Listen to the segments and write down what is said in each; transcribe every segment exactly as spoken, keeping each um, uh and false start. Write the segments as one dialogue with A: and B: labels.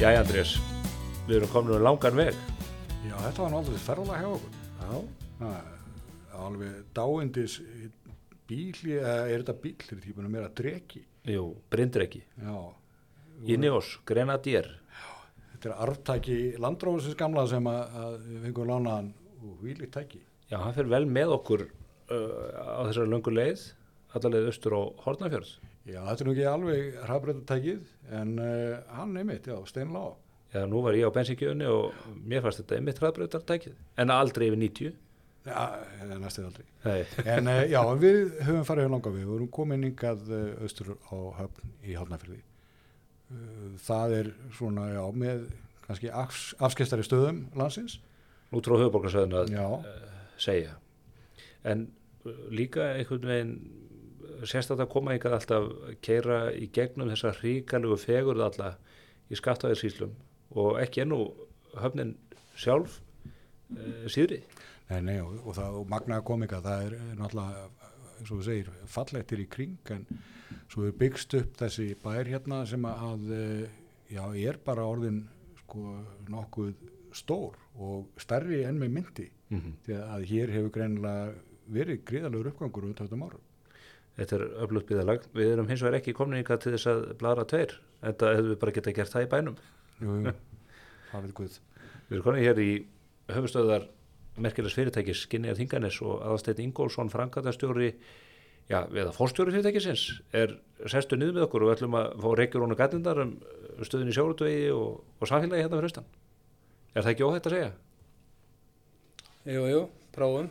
A: Jæja, Andrés, við erum komin um langan veg.
B: Já, þetta var náttúrulega ferðalag hjá okkur.
A: Já.
B: Það er alveg dáindis bíl, eða er þetta bíl, er þetta típunum meira dreki?
A: Jú, brindreki.
B: Já.
A: Ineos, Grenadier.
B: Já, þetta er arftæki Landrófusins gamla sem að, að við fengum lánaðan og hvílíkt tæki.
A: Já, hann fer vel með okkur uh, á þessari löngu leið, alla leið austur á Hornafjörð.
B: Já, þetta er nú ekki alveg hraðbrautartækið, en uh, hann einmitt, já, steinlá.
A: Já, nú var ég á bensíngjöfunni og mér fannst þetta einmitt hraðbrautartækið, en aldrei yfir níutíu.
B: Já, næstu aldrei.
A: Nei.
B: En uh, já, við höfum farið hjá langa við, við vorum komin hingað uh, austur á Höfn í Hornafirði. Uh, það er svona, já, með kannski afs, afskestari stöðum landsins.
A: Út frá höfuðborgarsvæðinu að
B: uh,
A: segja. En uh, líka einhvern veginn sérstætt að koma hingað alltaf keyra í gegnum þessa hrikalegu fegurð alla í Skaftafellssýslum og ekki ennú höfnin sjálf uh, síðri.
B: Nei, nei, og, og það og magnaða komika, það er náttúrulega, eins og þú segir, fallegtir í kring, en svo er byggst upp þessi bær hérna sem að, já, er bara orðin, sko, nokkuð stór og stærri enn með myndi,
A: Mm-hmm.
B: því að hér hefur greinilega verið gríðalegur uppgangur út af þetta árum.
A: Þetta er öflugt byggðarlag. Við erum hins vegar ekki komin hingað til þess að bladra tveir. Þetta hefur við bara getað gert það í bænum.
B: Jú, jú, það veit Guð.
A: Við erum komin hér í höfuðstöðar merkilegs fyrirtækis Skinneyjar Þinganes og Aðalsteinn Ingólfsson, framkvæmdastjóri, já, eða forstjóri fyrirtækisins, er sestu niður með okkur og við ætlum að fá reykjur og gatindar um stöðin í sjávarútvegi og, og samfélagi hérna fyrir austan. Er það ekki óhætt að segja?
C: Jú, jú, prófum.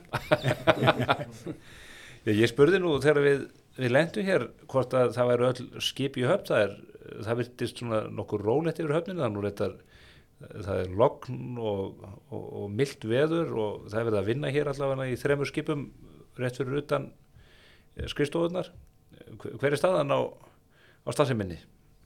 A: ég, ég spurði nú þegar við, við lendum hér hvort að það væri öll skip í höfn. Það, er, það virtist svona nokkur rólegt yfir höfninu, það, reytar, það er logn og, og, og milt veður og það er verið að vinna hér allavega í þremur skipum rétt fyrir utan skrifstofunar. Hver er staðan á, á starfseminni?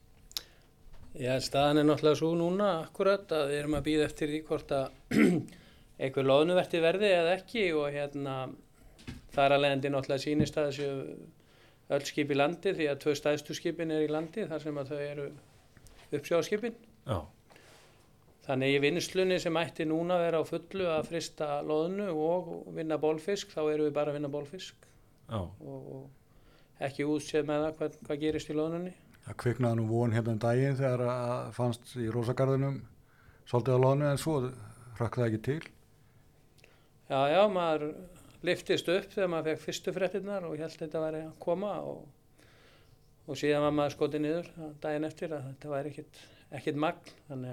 C: Já, staðan er náttúrulega svo núna akkurat að við erum að bíða eftir því hvort að einhver loðnuverti verði eða ekki og hérna þar að leiðandi náttúrulega sýnist að þessu öll skip í landi því að tvö stærstu skipin er í landi þar sem að þau eru uppsjávarskipin.
A: Já.
C: Þannig í vinnslunni sem ætti núna vera á fullu að frista loðnu og vinna bólfisk, þá eru við bara að vinna bólfisk.
A: Já.
C: Og, og ekki útséð með það hvað, hvað gerist í loðnunni.
B: Það kviknaði nú von hérna um daginn þegar að fannst í Rósagarðinum svolítið á loðnu en svo hrökk það ekki til.
C: Já, já, maður lyftist upp þegar maður fekk fyrstu fréttirnar og hélt þetta væri að koma og, og síðan var maður skotið niður daginn eftir að þetta væri ekkit, ekkit magn, þannig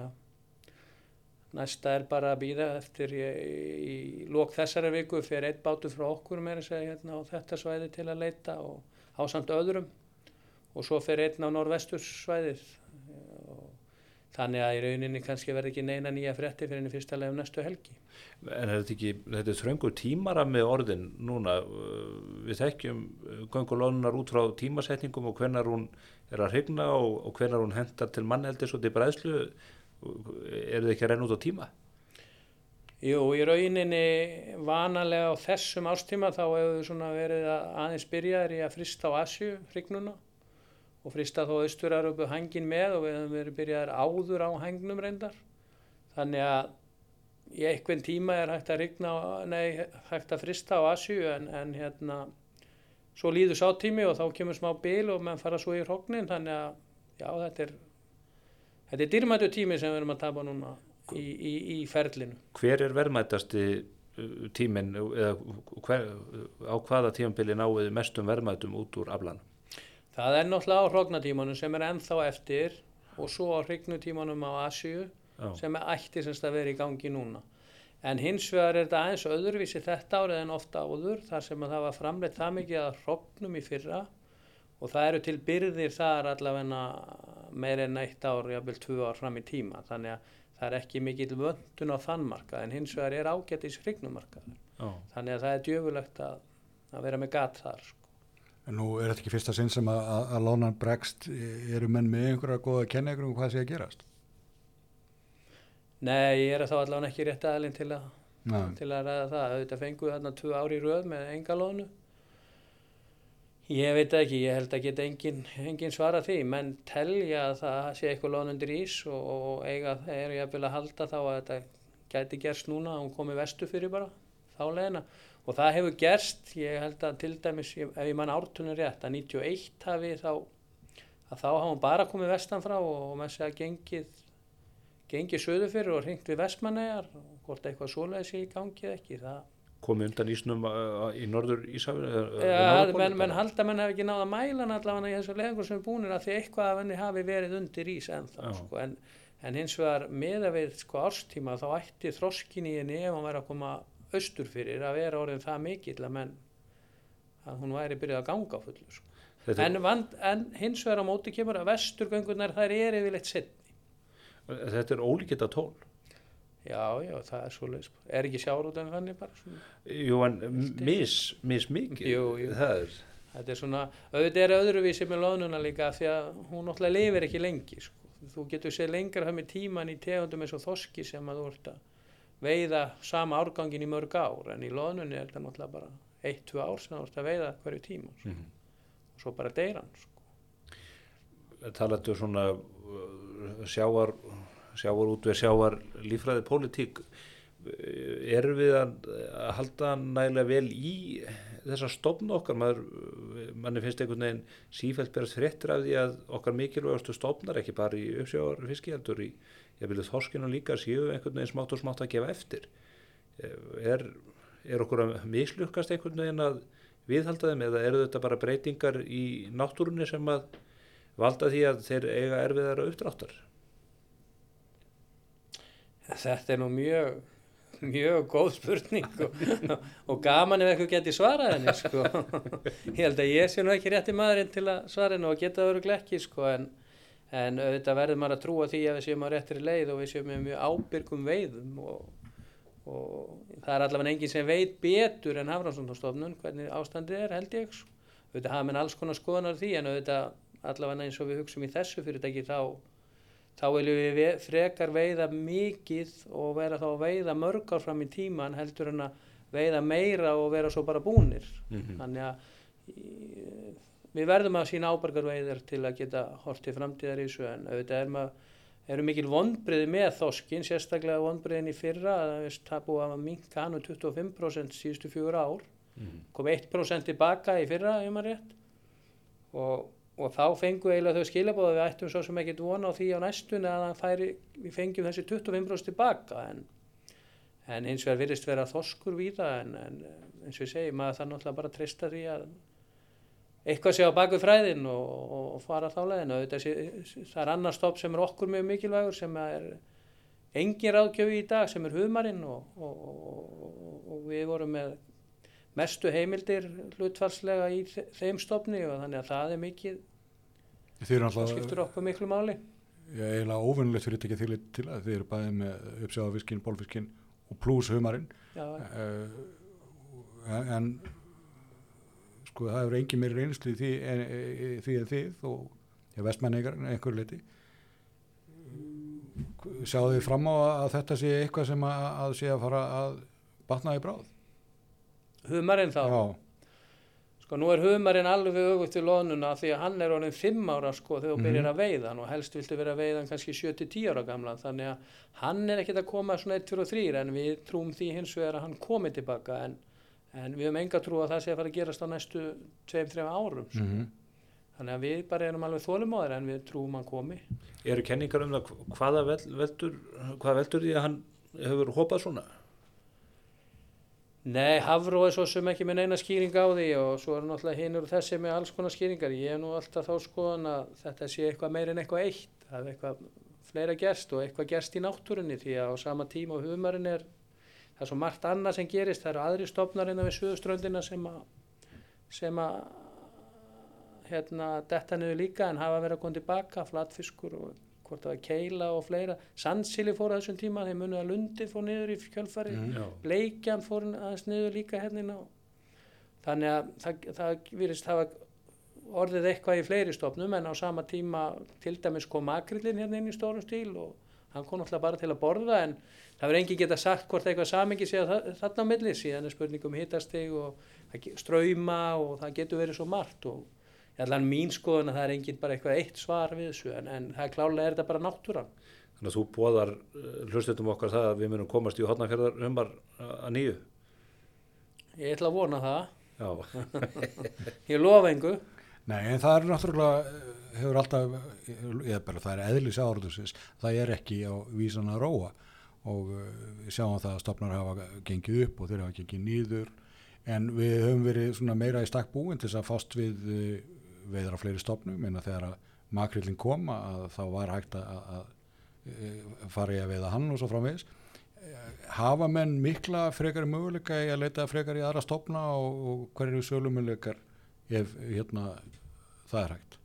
C: að næsta er bara að bíða eftir í, í lok þessari viku fyrir einn bátur frá okkur meira segja hérna á þetta svæði til að leita og ásamt öðrum og svo fyrir einn á norðvestursvæðið og þannig að í rauninni kannski verði ekki neina nýja frétti fyrir enn í fyrsta leið um næstu helgi.
A: En er þetta ekki, þetta er þröngur tímarammi orðin núna, við þekkjum göngulónunar út frá tímasetningum og hvenær hún er að hrygna og, og hvenær hún hentar til manneldis og til bræðslu, eru þið ekki að renna út á tíma?
C: Jú, í rauninni vanalega á þessum ástíma þá hefur við svona verið að aðeins byrjaðir í að frista á Asíu hrygnuna og frista þó austurar uppu hangin með og við hefum verið byrjaðir áður á hangnum reyndar. Þannig að í einhvern tíma er hægt að rigna, nei, hægt að frista á Asíu en, en hérna, svo líður sá tími og þá kemur smá bil og menn fara svo í hrognin, þannig að, já, þetta er, þetta er dýrmætu tími sem við erum að tapa núna í, í, í ferlinu.
A: Hver er verðmætasti tíminn, eða hver, á hvaða tímabili náið mestum verðmætum út úr aflanum?
C: Það er náttúrulega á hrognatímanum sem er ennþá eftir og svo á hrygnutímanum á Asíu Já. Sem er ætti semst að vera í gangi núna. En hins vegar er þetta aðeins öðruvísi þetta árið en ofta áður þar sem að það var framleitt það mikið að hrognum í fyrra og það eru til birgðir þar allavega meir en eitt ár, jafnvel tvö ár fram í tíma. Þannig að það er ekki mikil vöntun á þann markað en hins vegar er ágætis hrygnumarkaður. Þannig að það er djöfulegt að, að vera með gat þar. Sko.
B: En nú er þetta ekki fyrsta sinn sem að, að, að lánan bregst, eru menn með einhverja góða að kenna ykkur um hvað sé að gerast?
C: Nei, ég er þá allavega ekki rétt aðilinn til að, til að ræða það. Þetta fengu þarna tvö ári í röð með enga loðnu. Ég veit það ekki, ég held að geta engin, engin svara því, menn telja að það sé eitthvað loðn undir ís og, og eiga þeir jafnvel að halda þá að þetta gæti gerst núna að hún komi vestur fyrir bara þá leiðina og það hefur gerst, ég held að til dæmis, ef ég man ártunum rétt, að níutíu og eitt hafi þá, að þá hafa hún bara komið vestan frá og með þess að gengið, gengið söðu fyrir og hringt við Vestmannaeyjar og hvort eitthvað svoleiðis sé í gangi eða ekki, það
A: komið undan ísnum í norður Íshafinu?
C: Ja, menn men halda menn hafi ekki náð að mæla hann allavega í þessu leiðangur sem er búinir að því eitthvað af henni hafi verið undir ís ennþá sko, en, en hins vegar meða við sko, árstíma þá ætti þroskin í henni ef hann væri að koma austur fyrir að vera orðin það mikill að menn að hún væri byrjað að ganga á fullu sko. en, vand, en hins vegar á móti kemur að vesturgöngunar þær er yfirleitt setni.
A: Þetta er ólíkita tól.
C: Já, já, það er svoleiðis. Er ekki sjávarútvegurinn þannig bara svona?
A: Jú, en mis, mis mikið.
C: Jú, jú.
A: Það er.
C: Þetta er svona, auðvitað er öðruvísi með loðnuna líka því að hún náttúrulega lifir ekki lengi, sko. Þú getur séð lengra það með tíman í tegundum eins og þorski sem að þú ert að veiða sama árgangin í mörg ár, en í loðnunni er þetta náttúrulega bara eitt, tvö ár sem þú ert að veiða hverju tíma, sko. Mm -hmm. Og svo bara deyr hann, sko.
A: Talaðu svona sjávar sjávar út við sjávar líffræði pólitík, erum við að, að halda nægilega vel í þessa stofna okkar, maður manni finnst einhvern veginn sífellt berast fréttir af því að okkar mikilvægastu stofnar ekki bara í uppsjávarfiski heldur í, ég vil þorskinu líka séu einhvern veginn smátt og smátt að gefa eftir er, er okkur að mislukkast einhvern veginn að viðhalda þeim eða eru þetta bara breytingar í náttúrunni sem að valda því að þeir eiga erfiðara uppdráttar?
C: Þetta er nú mjög, mjög góð spurning og, og gaman ef eitthvað geti svarað henni, sko. Ég held að ég sé nú ekki rétti maðurinn til að svara henni og geta það örugglega ekki, sko, en, en auðvitað verður maður að trúa því að við séum á réttri leið og við séum með mjög ábyrgum veiðum og, og það er allavega enginn sem veit betur en Hafrannsóknastofnun hvernig ástandið er, held ég, sko. Auðvitað hafa menn alls konar skoðunar því en auðvitað allavega eins og við hugsum í þessu fyrirtæki þá þá viljum við frekar veiða mikið og vera þá að veiða mörg ár fram í tíman heldur en að veiða meira og vera svo bara búnir. Mm-hmm. Þannig að við verðum að sína ábyrgarveiðar til að geta horft til framtíðar í þessu en auðvitað er maður, eru mikil vonbrigði með þorskin, sérstaklega vonbrigðin í fyrra að það búið að minnka hann um tuttugu og fimm prósent síðustu fjögur ár, mm-hmm. kom eitt prósent tilbaka í fyrra, ef maður rétt, og og þá fengu eiginlega þau skilaboð að við ættum svo sem ekkert vona á því á næstunni að það færi, við fengjum þessi tuttugu og fimm prósent tilbaka en, en eins vegar virðist vera þorskur víða en, en eins og ég segi, maður það náttúrulega bara treysta því að eitthvað sé á baku fræðin og, og, og fara þá leiðina. Það er annar stopp sem er okkur mjög mikilvægur sem er engin ráðgjöf í dag sem er humarinn og, og, og, og við vorum með mestu heimildir hlutfallslega í þeim stofni og þannig að það er mikið, það skiptur okkur miklu máli.
B: Já, eiginlega óvinnulegt fyrir þetta ekki til, til að þið eru bæðið með uppsjávarfiskinn, bólfiskinn og plús humarinn. Já. Uh, en sko það hefur engin meiri reynslu í því en, því en þið og ja, Vestmannaeyjar einhverju leyti. Sjáðu þið fram á að þetta sé eitthvað sem að, að sé að fara að batna í bráð?
C: Humarinn þá?
B: Já.
C: Sko nú er humarinn alveg öfugt við loðnuna því að hann er orðinn fimm ára sko þegar þú mm-hmm. byrjar að veiða hann og helst viltu vera að veiða hann kannski sjö til tíu ára gamla þannig að hann er ekkert að koma svona eitt, tveir og þrír en við trúum því hins vegar að hann komi tilbaka en, en við höfum enga trú að það sé að fara að gerast á næstu tveim, þrem árum sko. Mm-hmm. Þannig að við bara erum alveg þolinmóðir en við trúum hann komi.
A: Eru kenningar um það hvaða veldur, hvaða veldur því að hann hefur hopað svona?
C: Nei, Hafró er svo sem ekki með neina skýring á því og svo er náttúrulega hinur og þessi með alls konar skýringar. Ég hef nú alltaf þá skoðan að þetta sé eitthvað meir en eitthvað eitt. Það er eitthvað fleira gerst og eitthvað gerst í náttúrunni því að á sama tíma og humarinn er, það er svo margt annað sem gerist. Það eru aðri stofnar innan við suðurströndina sem að, sem að hérna, detta niður líka en hafa verið að koma tilbaka, flatfiskur og hvort það var keila og fleira. Sandsíli fór að þessum tíma, þeir munið að lundið fór niður í kjölfari, mm, bleikjan fór aðeins niður líka hérna. Þannig að það, það virðist hafa orðið eitthvað í fleiri stofnum en á sama tíma til dæmis kom makrillinn hérna inn í stórum stíl og hann kom náttúrulega bara til að borða en það verður enginn geta sagt hvort eitthvað samengi sé þarna á milli, síðan er spurning um hitastig og strauma og það getur verið svo margt og allan mín skoðun að það er enginn bara eitthvað eitt svar við þessu en, en það er klálega er þetta bara náttúran.
A: Þannig að þú boðar hlustendum okkar það að við munum komast í Hornafjarðar humar að nýju?
C: Ég ætla að vona það.
A: Já.
C: Ég lofa engu.
B: Nei, en það er náttúrulega, hefur alltaf, ég bara, það er eðlis áraðursins, það er ekki á vísan að róa og við sjáum það að stofnar hafa gengið upp og þeir hafa gengið nýður en við höfum verið svona meira í stakk búin til þess að fást við veiðar á fleiri stofnum, en að þegar að makrillin kom að þá var hægt að, að fara í að veiða hann og svo framvegis. Hafa menn mikla frekari möguleika í að leita frekari í aðra stofna og, og hverju sölumöguleikar ef hérna það er hægt?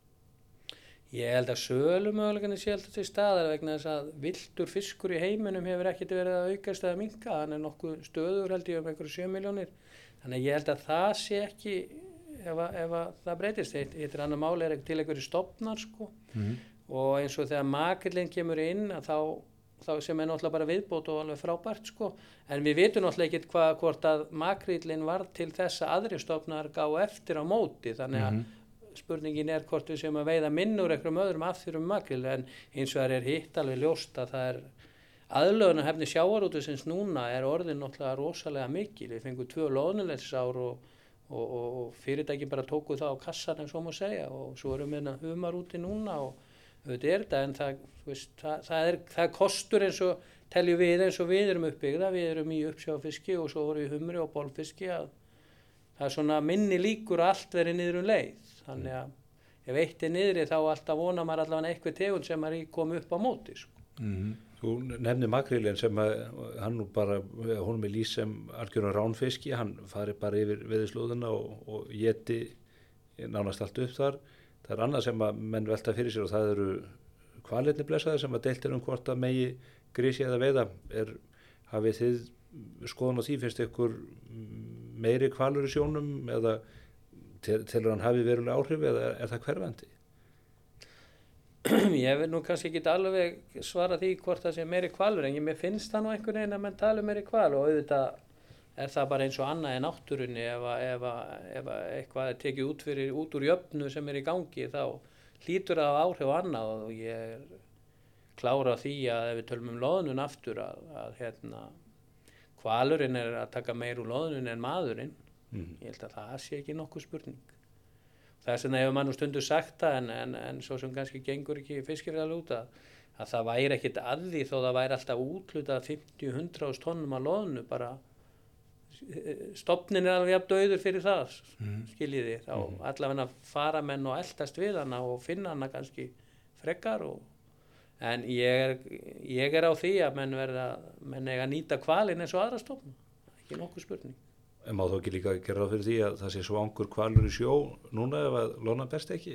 C: Ég held að sölumöguleikarnir sé alltaf til staðar vegna þess að villtur fiskur í heiminum hefur ekkert verið að aukast eða minnka, hann er nokkuð stöður held ég um einhverju sjö milljónir, þannig að ég held að það sé ekki ef að, ef að það breytist. Eitt er annar máli er ekki til einhverju stofnar sko mm-hmm. og eins og þegar makrillin kemur inn að þá þá sem er náttúrulega bara viðbót og alveg frábært sko, en við vitum náttúrulega ekkert hvað hvort að makrillin var til þess að aðri stofnar gá eftir á móti, þannig að mm-hmm. spurningin er hvort við séum að veiða minnur einhverjum öðrum afþurum makrill, en eins og það er hitt alveg ljóst að það er aðlögunarhæfni sjávarútvegsins núna er orðin náttúrulega rosalega mikil. Við fengum tvö loðnulegsár og, og, og, og fyrirtæki bara tóku það á kassan ef svo má segja og svo erum við humar úti núna og auðvitað er þetta, en það, veist, það, það, er, það er kostur eins og teljum við eins og við erum uppbyggða, við erum í uppsjáfiski og svo vorum við humri og bolfiski að það er svona minni líkur að allt verið niður um leið, þannig að ef eitt er niðri þá alltaf vonar maður allavega eitthvað tegund sem er kom upp á móti sko.
A: Mm-hmm. Þú nefnir makrillin sem að hann nú bara, hún með lýs sem algjörðan ránfiski, hann fari bara yfir veðurslóðina og, og éti nánast allt upp þar. Það er annað sem að menn velta fyrir sér og það eru hvalirnir blessaðir sem að deilt er um hvort að megi grísi eða veiða. Er, hafið þið skoðun á því, finnst ykkur meiri hvalur í sjónum eða telur hann hafi verulega áhrif eða er það hverfandi?
C: Ég vil nú kannski ekki alveg svara því hvort það sé meiri hvalur, en ég mér finnst það nú einhvern veginn að menn tala um meiri hval og auðvitað er það bara eins og annað í náttúrunni ef, ef, ef eitthvað er tekið út, fyrir, út úr jöfnu sem er í gangi þá hlýtur það áhrif á annað og ég er klára því að ef við tölum um loðnun aftur að, að hérna, hvalurinn er að taka meir úr loðnun en maðurinn. Mm-hmm. Ég held að það sé ekki nokkuð spurning. Það er sem það hefur mann stundu sagt það en, en, en svo sem kannski gengur ekki fiskirlega út að, að það væri ekkit að því þó það væri alltaf útlutað fimmtíu til hundrað tonnum af loðnu bara stofnin er alveg jafn dauður fyrir það mm. skiljiði, þá mm. allavega fara menn og eldast við hana og finna hana kannski frekar og, en ég er, ég er á því að menn verða menn eiga að nýta hvalinn eins og aðra stofna, ekki nokkuð spurning.
A: En má þó ekki líka gera það fyrir því að það sé svangur hvalur í sjó núna ef að loðnan berst ekki?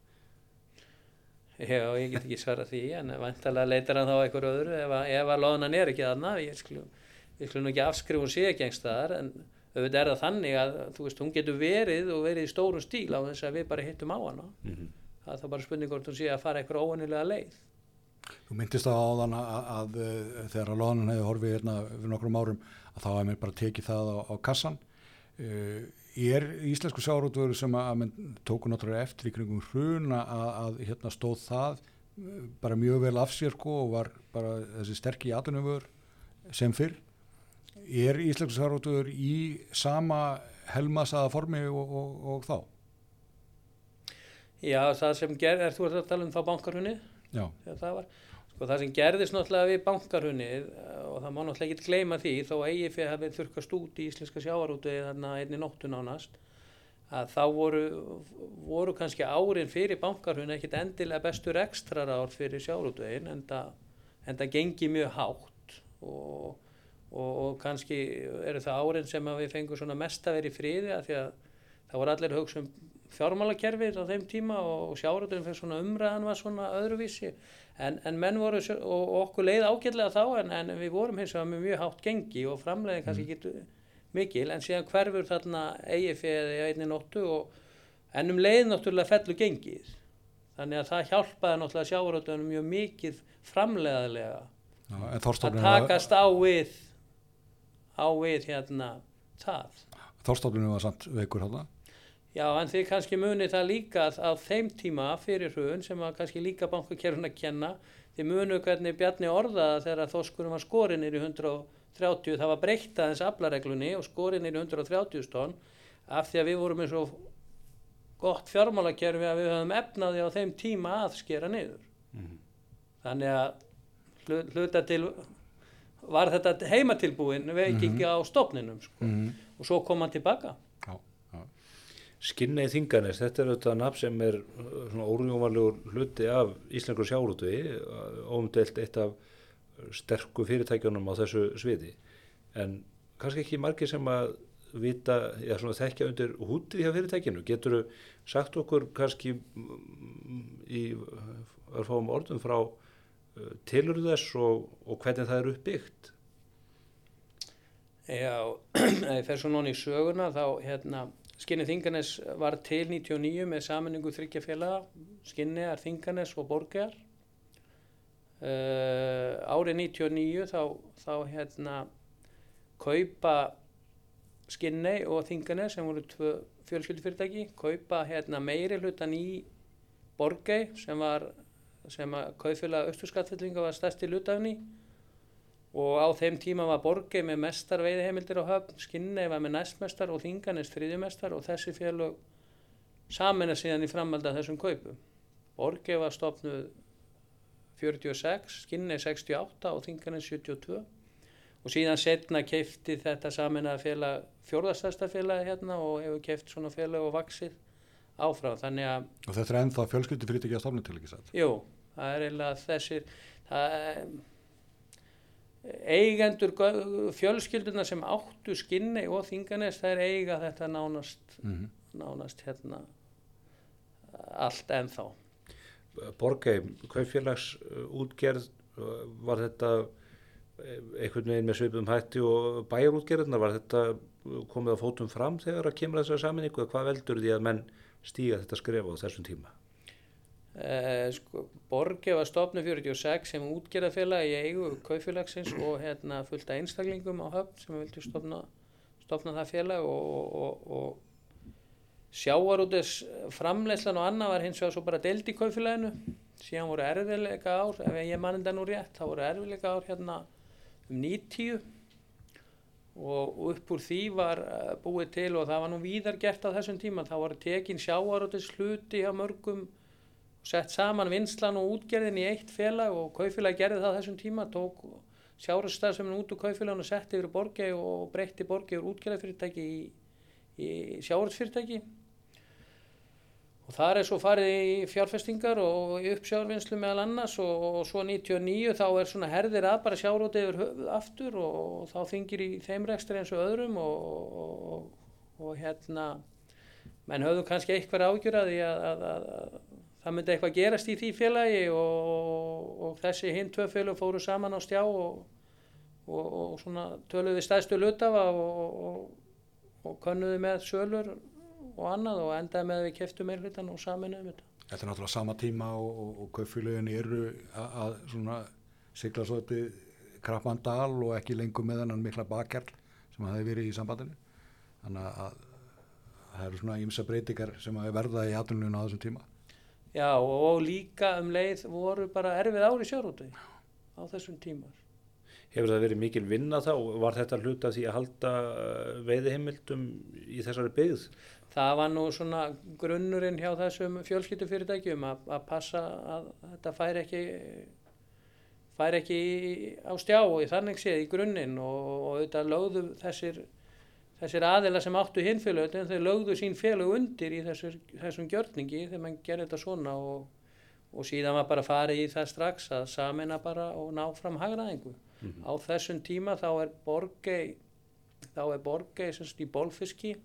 C: Já, ég get ekki svara því en væntanlega leitar hann þá einhver öðru ef að, ef að loðnan er ekki þarna, ég skulum við skulum ekki afskrifa hún sé ekki einhverstaðar en auðvitað er það þannig að þú veist hún getur verið og verið í stórum stíl á þess að við bara hittum á hana mm-hmm. það er þá bara spurning hvort hún sé að fara eitthvað óvenjulega leið.
B: Þú myndist það áðan að, að, að þegar að loðnan hefði horfið hérna fyrir nokkrum árum að þá hefði mér bara tekið það á, á kassan uh, er íslensku sjávarútvegur sem að, að menn tóku náttúrulega eftir í kringum hrun að, að hérna stóð það bara mjög vel af sér sko, og var bara þessi sterki atvinnuvör sem fyrr. Er íslensku sjávarútvegur í sama helmasaða formi og, og, og þá?
C: Já, það sem gerði, er þú að tala um þá bankarhunnið?
B: Já.
C: Það var, sko það sem gerðist náttúrulega við bankarhunnið og það má náttúrulega ekki gleyma því þó að E I F hafi þurrkast út í íslenska sjávarútvegi þarna einni nóttu nánast að þá voru, voru kannski árin fyrir bankarhunnið ekkit endilega bestur ekstrar ár fyrir sjávarútvegin en það, en það gengi mjög hátt og Og, og kannski eru það árin sem að við fengum svona mest að vera í friði að því að það voru allir að hugsa um fjármálakerfið á þeim tíma og, og sjávarútvegurinn fyrir svona umræðan var svona öðruvísi en, en menn voru og, og okkur leið ágætlega þá en, en við vorum hins vegar með mjög hátt gengi og framleiðin kannski getur mikil en síðan hverfur þarna E I F eða einni nóttu og en um leið náttúrulega fellur gengið þannig að það hjálpaði náttúrulega sjávarútveginum mjög mikið framleiðanlega
B: Já, en
C: að
B: þorskstofninn
C: takast á við á við hérna það.
B: Þorskstofninn var samt veikur þarna.
C: Já, en þið kannski munið það líka að á þeim tíma fyrir hrun sem var kannski líka bankakerfin að kenna, þið munið hvernig Bjarni orðaði þegar þorskurinn var skorinn niður í hundrað þrjátíu, það var breytt aðeins aflareglunni og skorinn niður í hundrað þrjátíu tonn af því að við vorum eins og gott fjármálakerfi að við höfum efnaði á þeim tíma að skera niður. Mm. Þannig að hluta til var þetta heimatilbúin veikingi mm-hmm. á stofninum sko. Mm-hmm. Og svo kom hann tilbaka.
B: Já, já.
A: Skinney Þinganes, þetta er auðvitað nafn sem er svona órjúmanlegur hluti af íslensku sjávarútvegi, óumdeilt eitt af sterku fyrirtækjunum á þessu sviði, en kannski ekki margir sem að vita, já svona þekkja undir hútið hjá fyrirtækinu. Getur þú sagt okkur kannski í örfáum orðum frá tilurð þess og, og hvernig það er uppbyggt?
C: Já, ef ég fer svo núna í söguna þá hérna Skinney Þinganes var til níutíu og níu með sameiningu þriggja félaga, Skinneyjar, Þinganes og Borgeyjar. Uh, árið níutíu og níu þá, þá hérna kaupa Skinney og Þinganes sem voru tvö fjölskyldufyrirtæki, kaupa hérna meiri hlutan í Borgey sem var sem að kaupfélag Austurskaftfellinga var stærsti hlutafni og á þeim tíma var Borgey með mestar veiðiheimildir á Höfn, Skinney var með næstmestar og Þinganes þriðjumestar og þessi félög sameina síðan í framhaldi af þessum kaupum. Borgey var stofnuð fjörutíu og sex, Skinney sextíu og átta og Þinganes sjötíu og tvö og síðan setna keypti þetta sameinaða félag fjórða félagi hérna og hefur keypt svona félag og vaxið áfram, þannig að
B: og þetta er ennþá fjölskyldufyrirtæki að stofna til ekki satt?
C: Jú, það er eiginlega þessir það, eigendur fjölskylduna sem áttu Skinney og Þinganes, það er eiga þetta nánast mm-hmm. nánast hérna allt ennþá.
A: Borgey, kaupfélagsútgerð, var þetta einhvern veginn með svipuðum hætti og bæjarútgerðina, var þetta komið á fótum fram þegar að kemur þessar sameiningu, hvað veldur því að menn stíga þetta skref á þessum tíma?
C: Eh, sko, Borgey var stofnuð fjörutíu og sex sem útgerðarfélag í eigu kaupfélagsins og hérna fullt af einstaklingum á Höfn sem vildu stofna, stofna það félag og, og, og sjávarútvegs framleiðslan og annað var hins vegar svo bara deild í kaupfélaginu. Síðan voru erfiðleika ár, ef ég man þetta nú rétt, þá voru erfiðleika ár hérna um níutíu og upp úr því var búið til og það var nú víðar gert á þessum tíma, þá voru tekin sjávarútvegs hluti hjá mörgum og sett saman vinnslan og útgerðin í eitt félag og kaupfélag gerði það á þessum tíma, tók sjávarútvegsstarfsemin út úr kaupfélaginu og setti yfir Borgey og breytti Borgey úr útgerðarfyrirtæki í, í sjávarútvegsfyrirtæki og þar er svo farið í fjárfestingar og í uppsjávarvinnslu meðal annars og, og svo níutíu og níu þá er svona herðir að bara sjávarútveg yfir höfuð aftur og, og þá þingir í þeim rekstri eins og öðrum og, og, og, og hérna menn höfðu kannski eitthvað ágjur að því að, að, að, að það myndi eitthvað gerast í því félagi og, og þessi hinn tvö félög fóru saman á stjá og, og, og svona töluðu stærstu hlutafa og, og könnuðu með sölur og annað og endaði með að við keyptum meirhlutann og sameinuðum þetta.
B: Þetta er náttúrulega sama tíma og, og, og kaupfélögin eru að, að svona sigla svo uppi krappan dal og ekki lengur með þennan mikla bakkjarl sem hafi verið í sambandinu. Þannig að það eru svona ýmsa breytingar sem hafi verða í atvinnulífinu á þessum tíma.
C: Já og líka um leið voru bara erfið ár í sjávarútvegi á þessum tímar.
A: Hefur það verið mikil vinna þá? Var þetta hluta því að halda veiðiheimildum í þessari byggð?
C: Það var nú svona grunnurinn hjá þessum fjölskyldufyrirtækjum að, að passa að þetta færi ekki, færi ekki á stjá og í þannig séð í grunninn og, og auðvitað lögðu þessir, þessir aðila sem áttu hinn félög, þau lögðu sín félög undir í þessur, þessum gjörningi þegar mann gerði þetta svona og, og síðan var bara farið í það strax að sameina bara og ná fram hagræðingu. Mm-hmm. Á þessum tíma þá er Borgey, þá er Borgey semst í bolfiski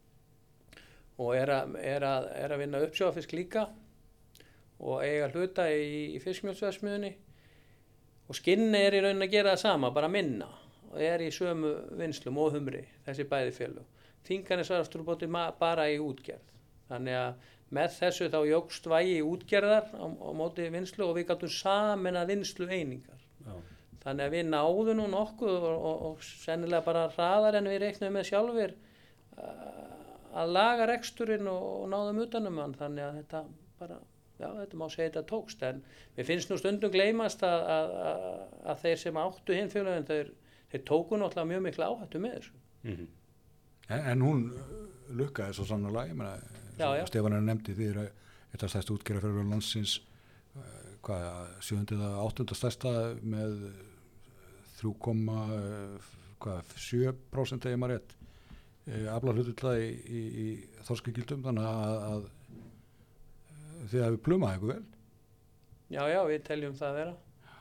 C: og er að, er að, er að vinna uppsjávarfisk líka og eiga hluta í, í fiskmjölsverksmiðjunni og Skinney er í rauninni að gera það sama, bara minna og er í sömu vinnslum og humri, þessi bæði félög. Þinganes var aftur bótið bara í útgerð, þannig að með þessu þá jógst vægi útgerðar á, á móti vinslu og við gátum samin að vinslu einingar.
A: Já.
C: Þannig að við náðum nú nokkuð og, og, og sennilega bara hraðar en við reiknum með sjálfur að laga reksturinn og, og náðum utanum hann. Þannig að þetta bara, já þetta má segja þetta tókst, en mér finnst nú stundum gleymast að, að, að, að þeir sem áttu hinn félögin, þeir, þeir tóku náttúrulega mjög mikla áhættu með þessu.
A: Mm-hmm.
B: en, en hún lukkaði svo sannarlega, ég meina,
C: Já, já.
B: Stefán er nefndi, þið eru þetta stærsta útgerðarfélag landsins, hvað, sjöunda eða áttunda stærsta með þrjú komma sjö prósent eða maður rétt aflar hlutfall í, í, í þorskigildum, þannig að, að þið hafið plumað eitthvað vel.
C: Já, já, við teljum það að vera.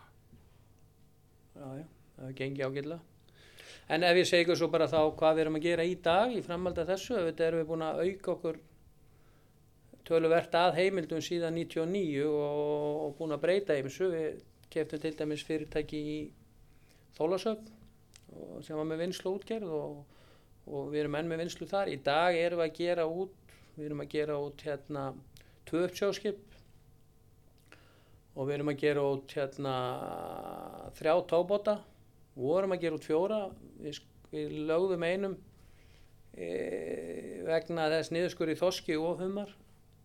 C: Já, já, það er gengið ágætlega. En ef ég segi ykkur svo bara þá hvað við erum að gera í dag í framhaldi af þessu, þetta erum við búin að auka okkur töluvert að heimildum síðan níutíu og níu og, og búin að breyta ýmsu. Við keyptum til dæmis fyrirtæki í Þórlákshöfn sem var með vinslu útgerð og, og við erum enn með vinslu þar. Í dag erum við að gera út, við erum að gera út hérna tvö uppsjóskip og við erum að gera út hérna þrjá tóbáta, vorum að gera út fjóra, við, við lögðum einum e, vegna þess niðurskur í þorski og humar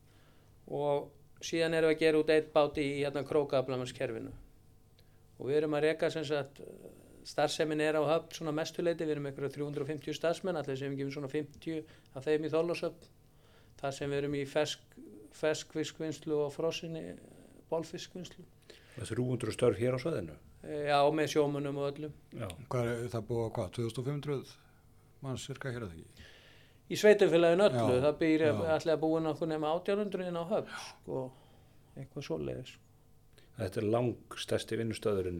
C: og síðan erum við að gera út eitt bát í hérna krókaaflamarkskerfinu og við erum að reka sem sagt starfsemin er á Höfn svona mestuleiti, við erum einhverja þrjú hundruð og fimmtíu starfsmenn, allir sem við gefum svona fimmtíu af þeim í Þorlákshöfn, þar sem við erum í fersk, ferskfiskvinnslu og frossinni bolfiskvinnslu.
A: Það er þrjú hundruð störf hér á svæðinu?
C: Já, með sjómunum og öllum.
B: Já. Hvað er það búið á hvað, tvö þúsund og fimm hundruð manns cirka hér að það ekki?
C: Í sveitarfélaginu öllu,
B: Já,
C: það býr
B: já.
C: allir að búin okkur nema átján hundruð inn á Höfn, sko, eitthvað svoleiðis.
A: Þetta er langstærsti vinnustöðurinn?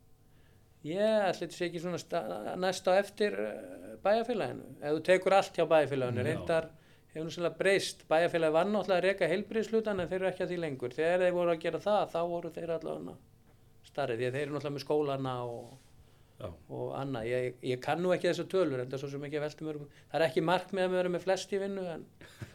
C: Ég ætli þetta sé ekki svona sta- næst á eftir eh, bæjarfélaginu. Ef þú tekur allt hjá bæjarfélaginu,
A: Já.
C: reyndar hefur nú sannlega breyst. Bæjarfélagi var náttúrulega að reka heilbrigðishlutann en þeir eru ekki að því lengur. Þegar þeir voru að gera það, þá voru þeir allavega starri, því að þeir eru náttúrulega með skólana og,
A: Já.
C: og annað. Ég, ég kann nú ekki þessu tölur, en það er svo sem ekki að velta mörgum. Það er ekki markmið að við erum með flest í vinnu, en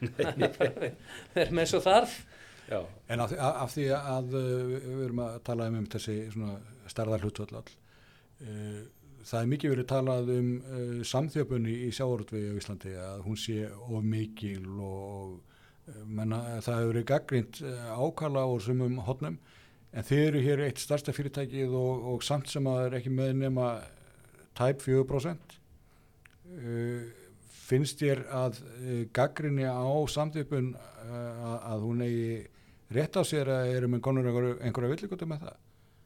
C: þeir eru með svo þarf.
A: Já.
B: En af, af, af því að uh, við erum að tala um, um þessi svona stærðar hlutvöld all, uh, það er mikið verið talað um uh, samþjöpunni í sjávarútvegi á Íslandi, að hún sé of mikil og uh, menna, það hefur verið gagnrýnt uh, ákala úr sumum hotnum, en þið eru hér eitt starsta fyrirtækið og, og samt sem að það er ekki með nema tæp fjögur prósent. Uh, finnst þér að uh, gagnrýni á samþjöpun uh, að hún eigi rétt á sér, að eru með konur einhverja, einhverja villikotu með það?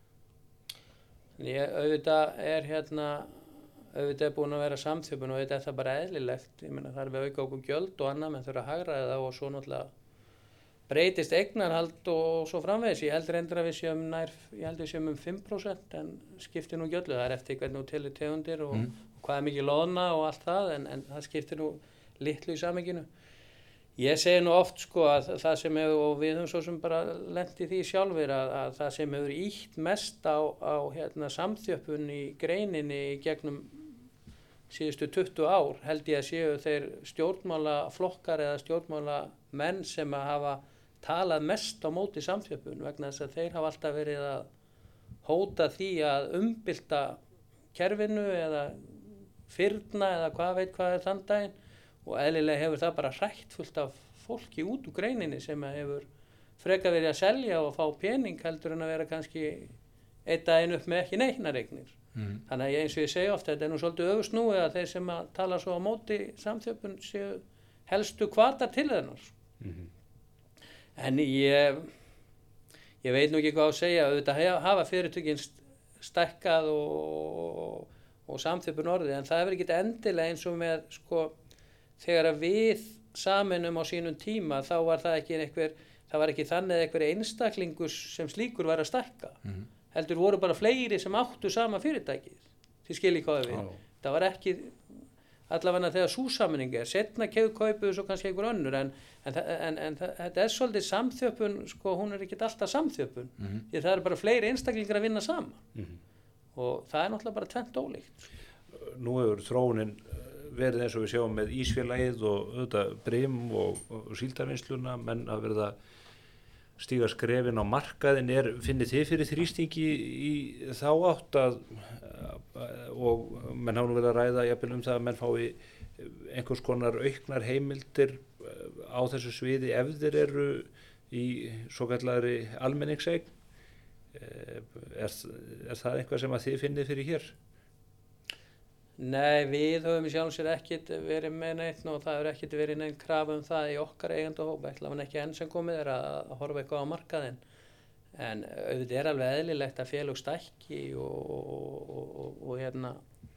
C: Ég, auðvitað er hérna, auðvitað er búin að vera samþjöpun og auðvitað er það bara eðlilegt. Ég meina það er við að auka okkur gjöld og annað, menn þurfa að hagræða það og svo náttúrulega breytist eignarhald og svo framvegis. Ég held reyndar að við séum nær, ég held við séum um fimm prósent en skiptir nú gjöldu. Það er eftir hvernig nú til tegundir og,
B: Mm.
C: og hvað er mikið loðna og allt það, en, en það skiptir nú litlu í samhenginu. Ég segi nú oft sko að það sem hefur, og við höfum svo sem bara lent í því sjálfur, að, að það sem hefur ýtt mest á, á hérna, samþjöppun í greininni í gegnum síðustu tuttugu ár, held ég að séu þeir stjórnmálaflokkar eða stjórnmálamenn sem að hafa talað mest á móti samþjöppun, vegna þess að þeir hafa alltaf verið að hóta því að umbylta kerfinu eða fyrna eða hvað veit hvað er þann daginn. Og eðlilega hefur það bara hrætt fullt af fólki út úr greininni sem hefur frekar verið að selja og fá pening heldur en að vera kannski einn daginn upp með ekki neiknar eignir.
B: Mm.
C: Þannig að ég, eins og ég segi ofta, þetta er nú svolítið öfugsnúið að þeir sem að tala svo á móti samþjöppun séu helstu hvatar til þennar.
A: Mm-hmm.
C: En ég, ég veit nú ekki hvað að segja, auðvitað hafa fyrirtökin stækkað og, og samþjöppun orðið, en það hefur ekki endilega eins og með sko þegar að við saminum á sínum tíma þá var það ekki einhver, það var ekki þannig einhver einstaklingur sem slíkur var að stækka.
B: Mm.
C: Heldur voru bara fleiri sem áttu sama fyrirtækið. Þið skiljið hvað við.
A: Já.
C: Það var ekki allavega þegar súsammenning er. Setna kaupuðu svo kannski einhver önnur en, en, en, en þetta er svolítið samþjöppun, sko hún er ekki alltaf samþjöppun.
B: Mm.
C: Því það eru bara fleiri einstaklingar að vinna saman.
A: Mm-hmm.
C: Og það er náttúrulega bara tvennt ólíkt.
A: Nú hefur þróunin verið eins og við sjáum með ísfélagið og auðvitað brim og, og síldarvinnsluna, menn að verða stíga skrefin á markaðin. Er, finnið þið fyrir þrýstingi í þá átt að, og menn hafa nú verið að ræða jafnvel um það að menn fái einhvers konar auknar heimildir á þessu sviði ef þeir eru í svo kallari almenningseign? Er, er það eitthvað sem að þið finnið fyrir hér?
C: Nei, við höfum í sjálf sér ekkert verið með neitt og það hefur ekkert verið neitt krafa um það í okkar eigandahóp, ætla hann ekki enn sem komið er að, að horfa eitthvað á markaðinn. En auðvitað er alveg eðlilegt að félög stækki og, og, og, og, og hérna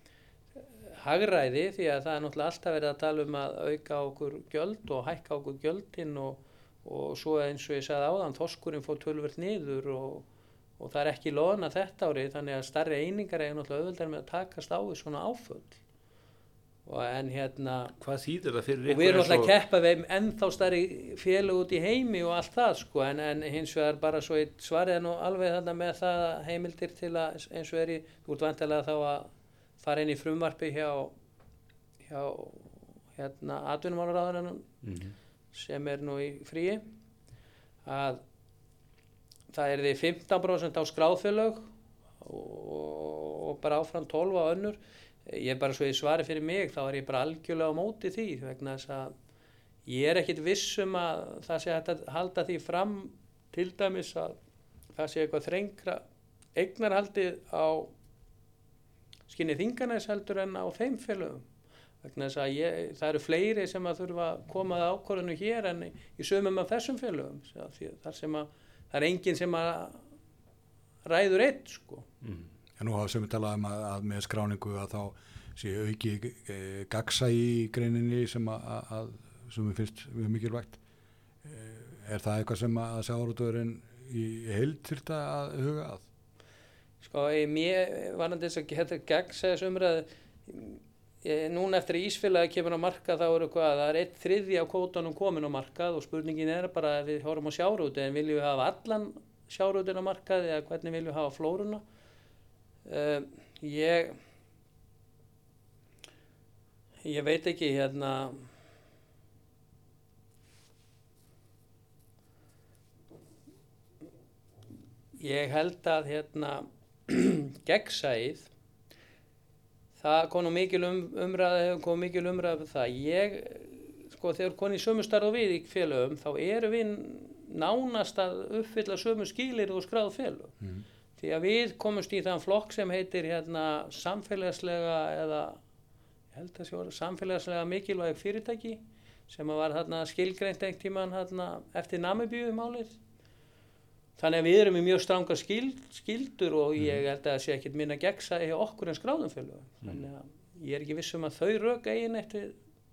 C: hagræði, því að það er náttúrulega alltaf verið að tala um að auka okkur gjöld og hækka okkur gjöldin og, og svo eins og ég sagði áðan, þorskurinn fór töluvert niður og og það er ekki loðna þetta árið, þannig að stærri einingar eiga náttúrulega auðveldar með að takast á við svona áföll. Og en hérna...
A: Hvað þýðir það fyrir
C: ykkur? Og við erum alltaf að keppa við ennþá stærri félög út í heimi og allt það, sko, en, en hins vegar bara svo eitt svarið nú alveg þarna með það heimildir til að, eins og er í, þú ert vantilega þá að fara inn í frumvarpi hjá, hjá hérna, atvinnumálaráðherranum, mm-hmm. sem er nú í fríi, að það er því fimmtán prósent á skráðfélög og, og bara áfram tólf á önnur. Ég er bara svo í svari fyrir mig, þá er ég bara algjörlega á móti því, vegna þess að ég er ekkit viss um að það sé hægt að halda því fram, til dæmis að það sé eitthvað þrengra eignarhaldið á Skinni Þinganes heldur en á þeim félögum. Vegna þess að ég, það eru fleiri sem að þurfa að koma að ákvörðunu hér en í sumum af þessum félögum. Þar sem að það er enginn sem að ræður eitt, sko.
B: Mm. En nú hafa sömu talað um að, að með skráningu að þá sé auki e, gagnsæi í greininni sem að, að sem við finnst mjög mikilvægt. E, er það eitthvað sem að sjávarútvegurinn í heild þyrfti að huga að?
C: Sko, mér var þess að geta gagnsæis umræðu. Núna eftir að ísfélagi kemur á markað þá eru hvað, það er einn þriðji af kvótanum komin á markað og spurningin er bara að við horfum á sjávarútveg, en viljum við hafa allan sjávarútveginn á markað eða hvernig viljum við hafa flóruna? Uh, ég ég veit ekki, hérna ég held að hérna gegnsæið, það kom nú mikil um, umræða, hefur komið mikil umræða um það. Ég, sko, þegar konið sömu starf við í félögum, þá erum við nánast að uppfylla sömu skilyrði og skráð félög. Mm. Því að við komumst í þann flokk sem heitir hérna samfélagslega eða, ég held að það sé samfélagslega mikilvæg fyrirtæki, sem var þarna skilgreint einhvern tímann þarna eftir Namibíu málið. Þannig að við erum í mjög strangar skild, skildur og mm. ég held að það sé ekkert minna gegnsæi hjá okkur en skráðum félögum. Mm. Þannig að ég er ekki viss um að þau rök eigin eftir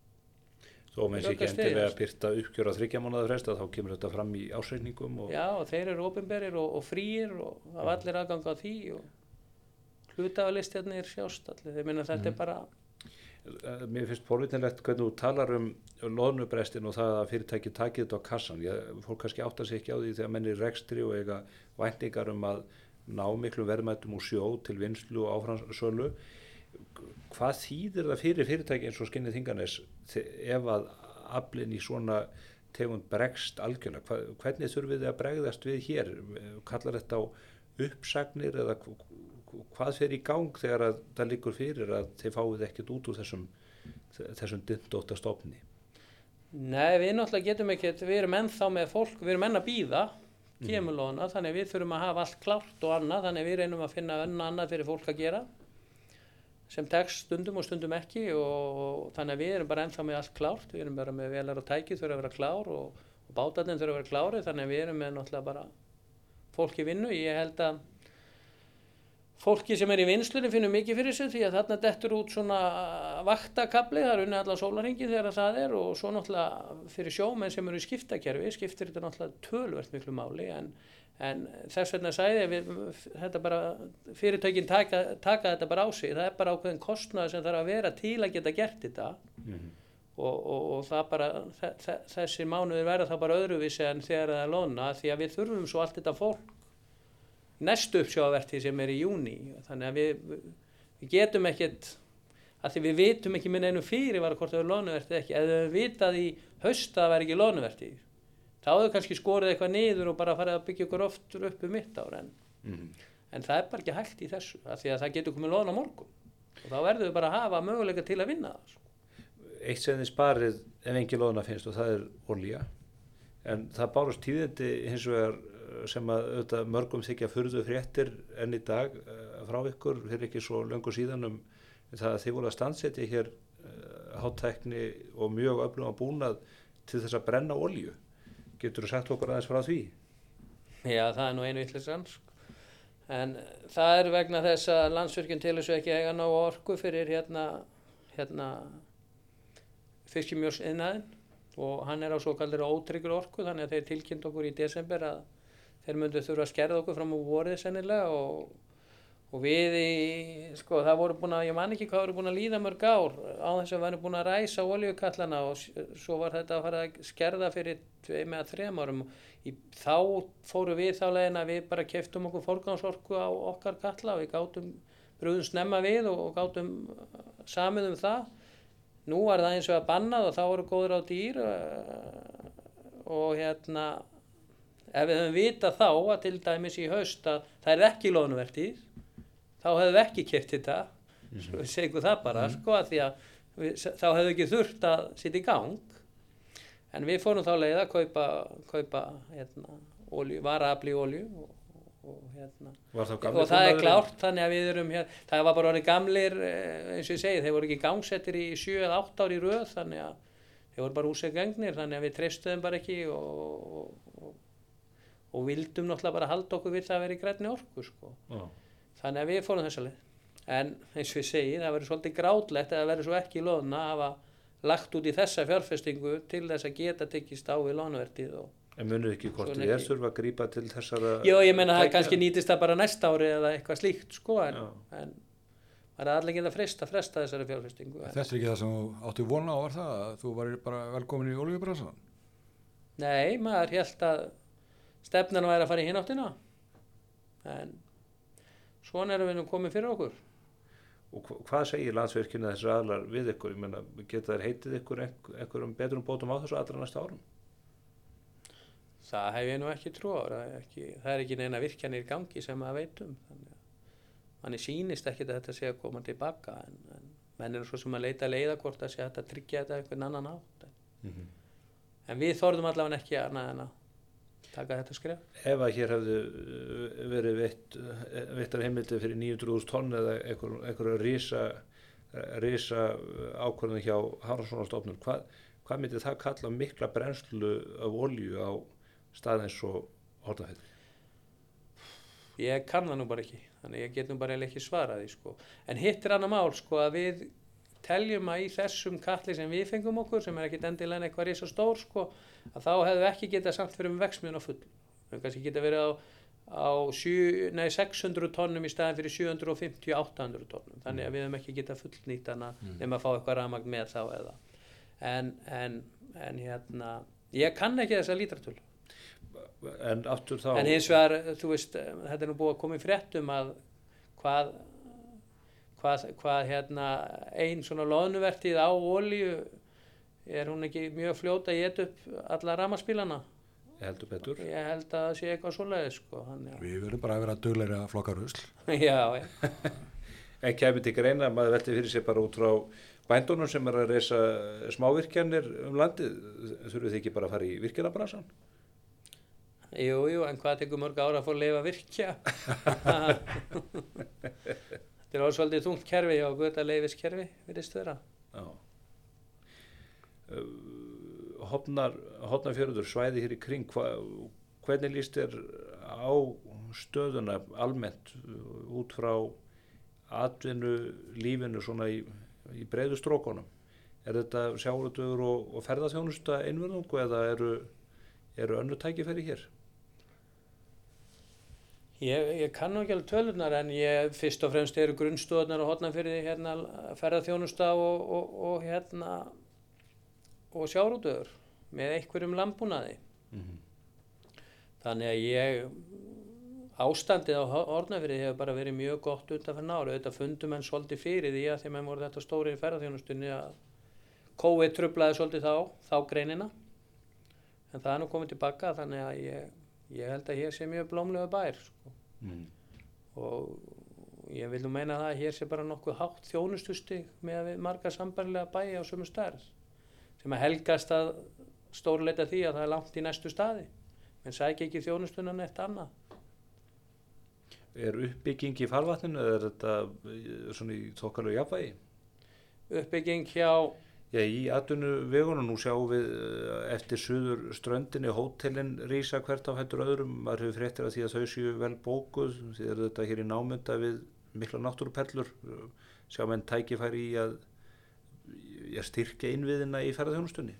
A: Þó með sér ekki endilega að byrta uppgjör á þriggja mánaða frest að þá kemur þetta fram í ársreikningum. Og...
C: Já, og þeir eru opinberir og, og fríir og það var allir aðgang á því og hlutafalistarnir sjást allir. Þeir minna þetta mm. er bara...
A: Mér finnst forvitinlegt hvernig þú talar um loðnubrestin og það að fyrirtæki takið þetta á kassan. Ég, fólk kannski áttar sig ekki á því þegar menn er í rekstri og eiga væntingar um að ná miklu verðmætum úr sjó til vinnslu og áframsölu. Hvað þýðir það fyrir fyrirtæki eins og Skinnið Þinganes ef að aflinn í svona tegund bregst algjörlega? Hva, hvernig þurfið þið að bregðast við hér? Kallar þetta á uppsagnir eða hvað fer í gang þegar að það liggur fyrir að þið fáið ekkert út úr þessum, þessum dyntóta stofni?
C: Nei, við náttúrulega getum ekkert, við erum ennþá með fólk, við erum enn að bíða kemurlóna, mm. þannig að við þurfum að hafa allt klárt og annað, þannig að við reynum að finna enn annað fyrir fólk að gera sem tekst stundum og stundum ekki og þannig að við erum bara ennþá með allt klárt, við erum bara með velar og tæki þurfa að vera klár og, og bátarnir þurfa að vera klári, þannig að við erum með náttúrulega bara fólk í vinnu. Ég held að fólki sem er í vinnslunni finnur mikið fyrir þessu því að þarna dettur út svona vaktakabli, það er unnið allan sólarhringinn þegar það er og svo náttúrulega fyrir sjómenn sem eru í skiptakerfi, skiptir þetta náttúrulega töluvert miklu máli en, en þess vegna sagði við, þetta bara, fyrirtækin taka, taka þetta bara á sig, það er bara ákveðin kostnaður sem þarf að vera til að geta gert þetta mm-hmm. og, og, og það bara, þessi mánuðir verða það bara öðruvísi en þegar það er lóna því að við þurfum svo allt þetta fólk næstu uppsjávertíð sem er í júní þannig að við, við getum ekkert að því við vitum ekki minn einu fyrir var hvort það er loðnuvertið ekki, ef við vitað í haust að það væri ekki loðnuvertið, þá hefur kannski skorið eitthvað niður og bara farið að byggja ykkur oftur upp um mitt ár, en,
A: Mm.
C: en það er bara ekki hægt í þessu, að því að það getur komið loðn á morgun og þá verðum við bara að hafa möguleika til að vinna það. Sko.
A: Eitt sem þið sparið ef engin loðna finnst og það er olía, en það bárust tíðindi hins vegar sem að auðvitað mörgum þykja furðu fréttir enn í dag uh, frá ykkur fyrir ekki svo löngu síðan um það að þið voru að standsetja hér uh, hátækni og mjög öflugan búnað til þess að brenna olíu. Getur þú sagt okkur aðeins frá því?
C: Já, það er nú einu vitleysan, sko. En það er vegna þess að Landsvirkjun telur svo ekki eiga nógu orku fyrir hérna, hérna fiskimjölsiðnaðinn og hann er á svo kallir ótryggur orku, þannig að þeir tilkynnt okkur í desember að þeir myndu þurfa að skerða okkur fram á vorið sennilega og, og við í, sko það voru búin að, ég man ekki hvað voru búin að líða mörg ár á þess að væri búin að ræsa olíukallana og svo var þetta að fara að skerða fyrir tveim eða þrem árum. Í, þá fóru við þá leiðin að við bara keyptum okkur forgangsorku á okkar kalla og við gátum brugðum snemma við og, og gátum samið um það. Nú var það eins og að bannað og þá voru góður á dýr og hérna ef við höfum vitað þá að til dæmis í haust að það er ekki loðnuvertíð, þá hefðum við ekki keypt þetta, mm-hmm. við segjum það bara, mm-hmm. sko, að því að við, þá hefðum við ekki þurft að setja í gang, en við fórum þá leið að kaupa, kaupa hérna, olju, varaafli olju og, og, hérna, og það er klárt, þannig að við erum hér, það var bara orðið gamlir, eins og ég segi, þeir voru ekki gangsettir í sjö eða átta ár í röð, þannig að þeir voru bara úrsegengnir, þannig að við treystuðum bara ekki og, og og vildum náttúrulega bara halda okkur við það að vera í grænni orku sko. Oh. Þannig að við fórum þessa leið. En eins og ég segi, það verður svolítið grátlegt að það verður svo ekki í loðna að hafa lagt út í þessa fjárfestingu til þess að geta tekist á við loðnuvertíð.
A: En munið ekki hvort þið er þurfa að grípa til þessara...
C: Jó, ég meina það kannski nýtist það bara næsta ári eða eitthvað slíkt sko, en, en maður er allir ekki að fresta, fresta þessari fjárfestingu.
B: Þetta er ekki það sem þú átti vona á, var það að þú væri bara velkomin í olíubransann?
C: Nei, maður hélt að stefnan væri að fara í hináttina, en svona erum við nú komið fyrir okkur.
A: Og hvað segir Landsvirkjun að þessar aðlar við ykkur? Ég meina, geta þær heitið ykkur einhverjum betrum bótum á þessu allra næsta árum?
C: Það hef ég nú ekki trú á, það er ekki, það er ekki neina virkjanir í gangi sem maður veit um, þannig að manni sýnist ekki að þetta sé að koma tilbaka, en, en menn eru svo sem að leita leiða hvort að sé að þetta tryggja þetta einhvern annan átt. Mm-hmm. En við þorðum allavega ekki annað en að taka þetta skref. Ef
A: að hér hefðu verið veitt, veittar heimildi fyrir níu hundruð þúsund tonn eða einhver, einhverja risa, risa ákvörðun hjá Hafrannsóknastofnun, hvað, hvað myndi það kalla mikla brennslu af olíu á stað eins og Hornafirði?
C: Ég kann það nú bara ekki, þannig ég get nú bara ekki svarað því sko. En hitt er annað mál sko að við teljum að í þessum katli sem við fengum okkur, sem er ekkit endilega eitthvað risa stór sko, að þá hefðu ekki getað samt fyrir með verksmiðjun á full. Við kannski geta verið á, á sjö, nei, sex hundruð tonnum í staðin fyrir sjö hundruð fimmtíu til átta hundruð tonnum. Þannig að við hefum ekki getað fullnýtt hana mm. nema að fá eitthvað rafmagn með þá eða. En, en, en hérna, ég kann ekki þessa lítratölu.
A: En aftur þá...
C: En hins vegar, þú veist, þetta er nú búið að koma í fréttum að hvað, hvað, hvað hérna, ein svona loðnuvertíð á olíu, er hún ekki mjög fljót að éta upp alla rafmagnsbílana?
A: Ég heldur betur.
C: Ég held að það sé eitthvað svoleiðis, sko. Hann,
B: Við verðum bara að vera duglegri að flokka rusl.
C: Já, já.
A: En kemur til greina að maður velti fyrir sig bara út frá bændunum sem er að reisa smávirkjanir um landið, þurfum þið ekki bara að fara í virkjanabransan?
C: Jú, jú, en hvað tekur mörg ára að fá að lifa að virkja? Þetta er svolítið þungt kerfi og guða leifiskerfi, virðist vera.
A: Já. Hofnar, Hornafjörður, svæði hér í kring, hva, hvernig líst þér á stöðuna almennt út frá atvinnu lífinu svona í, í breiðu strókunum? Er þetta sjávarútvegur og, og ferðaþjónusta einvörðungu eða eru, eru önnur tækifæri hér?
C: Ég, ég kann nú ekki alveg tölurnar en ég fyrst og fremst eru grunnstoðnar á Hornafirði hérna ferðaþjónusta og, og, og hérna og sjávarútvegur með einhverjum landbúnaði. Mm-hmm. Þannig að ég ástandið á Hornafirði hefur bara verið mjög gott undanfarn ári. Auðvitað fundum menn svolítið fyrir því að því menn voru þetta stóri í ferðaþjónustunni að COVID truflaði svolítið þá, þá greinina. En það er nú komið tilbaka þannig að ég, ég held að hér sé mjög blómlega bær. Sko. Mm. Og ég vil nú meina það að hér sé bara nokkuð hátt þjónustustig með að við marga sambarilega bæi á sömu stærð. Sem að helgast að stórleita því að það er langt í næstu staði. Men sækja ekki þjónustuna neitt annað.
A: Er uppbygging í farvatninu eða er þetta svona í þokkalegu jafnvægi?
C: Uppbygging hjá...
A: Já, í atvinnuvegunum nú sjáum við eftir suður ströndinni hótelin rísa hvert á hættur öðrum. Maður hefur fréttir að því að þau séu vel bókuð. Því er þetta hér í námunda við mikla náttúruperlur. Sjá menn tækifæri í að, að styrkja innviðina í ferðaþjónustunni.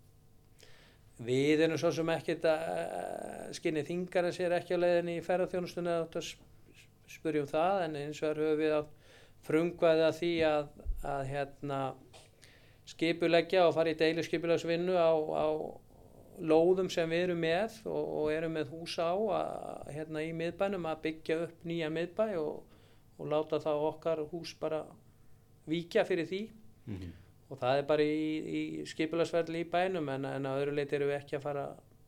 C: Við erum svo sem ekkert að skinni þingara sér ekki á leiðinni í ferðaþjónustunni að spyrja um það, en eins og höfum við að frumkvæði að því að, að hérna, skipuleggja og fara í deiluskipulagsvinnu á, á lóðum sem við erum með og, og erum með húsa á að, hérna, í miðbænum að byggja upp nýja miðbæ og, og láta þá okkar hús bara víkja fyrir því. Mm-hmm. Og það er bara í, í skipulagsferli í bænum en, en að öðru leyti erum við ekki að fara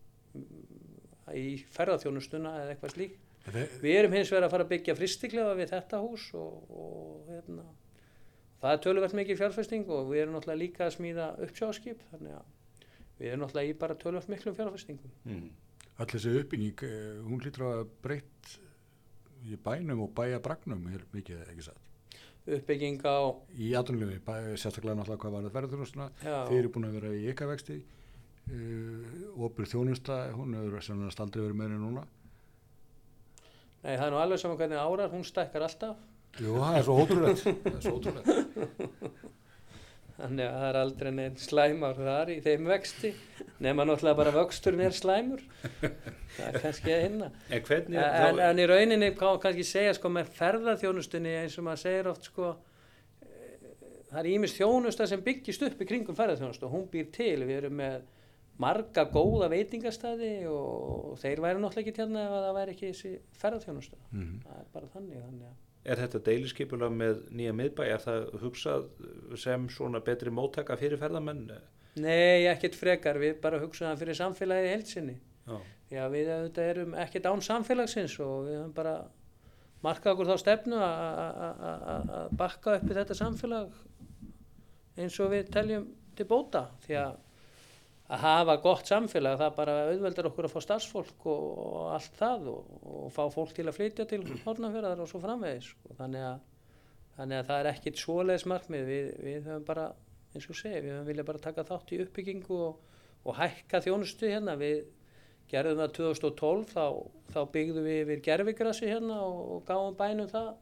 C: í ferðaþjónustuna eða eitthvað slíkt. Við erum hins vegar að fara að byggja fristiklefa við þetta hús og, og hérna, það er töluvert mikið fjárfesting og við erum náttúrulega líka að smíða uppsjáskip, þannig að við erum náttúrulega í bara töluvert miklu fjárfestingum.
B: Mm. Allir þessi uppbygging, hún hlýtur að breytt í bænum og bæjabragnum er mikið ekki satt.
C: Uppbygging á...
B: Í atvinnulífi, sérstaklega náttúrulega hvað var það ferðaþjónustuna, þeir eru búin að vera í ykavexti, uh, opið þjónusta, hún hefur aldrei verið meira en núna.
C: Nei, það er nú alveg saman hvernig árar, hún stækkar alltaf.
B: Jú, það er svo ótrúlegt. Það er svo ótrúlegt.
C: Þannig að það er aldrei neinn slæmar þar í þeim vexti, nema náttúrulega bara vöxturinn er slæmur. Það er kannski að hinna.
A: En hvernig er
C: en, þá... En í rauninni kann kannski segja sko með ferðaþjónustunni eins og maður segir oft sko, það er ýmis þjónusta sem byggist upp í kringum ferðaþjónustu og hún býr til. Við erum með marga góða veitingastæði og þeir væri náttúrulega ekki hérna ef það væri ekki þessi ferðaþjónusta. Mm-hmm. Það er bara þannig, þannig að...
A: Er þetta deiluskipulag með nýja miðbæ? Er það hugsað sem svona betri móttaka fyrir ferðamenn?
C: Nei, ekkert frekar. Við bara hugsaðum fyrir samfélagið í heild sinni.
A: Já.
C: Já, við auðvitað erum ekkert án samfélagsins og við höfum bara markað okkur þá stefnu að bakka upp í þetta samfélag eins og við teljum til bóta. Því að að hafa gott samfélag, það bara auðveldar okkur að fá starfsfólk og, og allt það og, og fá fólk til að flytja til Hornafjarðar og svo framvegis. Og þannig, að, þannig að það er ekkit svoleiðis markmið. Við, við höfum bara, eins og segja, við höfum viljað bara taka þátt í uppbyggingu og, og hækka þjónustu hérna. Við gerðum það tvö þúsund og tólf, þá, þá byggðum við yfir gervigrassi hérna og, og gáum bænum það.